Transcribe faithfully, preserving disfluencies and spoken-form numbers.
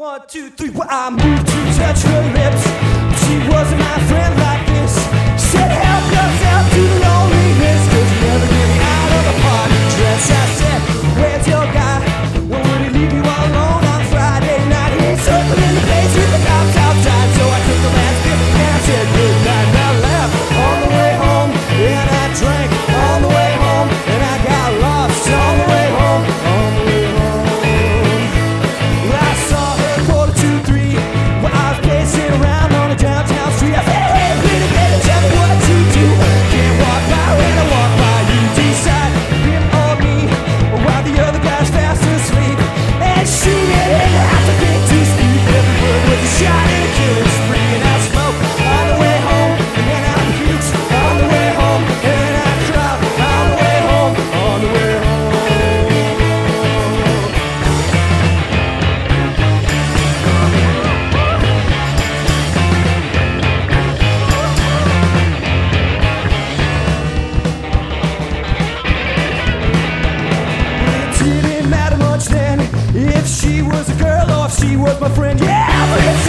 One, two, three, well, I moved to touch her lips. She wasn't my friend like this. Said help yourself to the loneliness, cause you never get me out of a party dress. I said, where's your guy? Well, would he leave you all alone on Friday night? He's circling the place with the cops outside. So I took the last bit and I said good night. And I left on the way home, and I drank on the way home, and I got lost on the way home, on the way home. I saw her quarter to three while I was pacing around on a downtown street. I said, hey, pretty baby, tell me what to do. Can't walk by when I walk by you. Decide him or me while the other guy's fast asleep. And she didn't have to think to speak. Every word was a shot and a killing spree. And I smoke on the way home, and then I puke on the way home, and I cry on the way home, on the way home. It didn't matter much then if she was a girl or if she was my friend. Yeah, but it's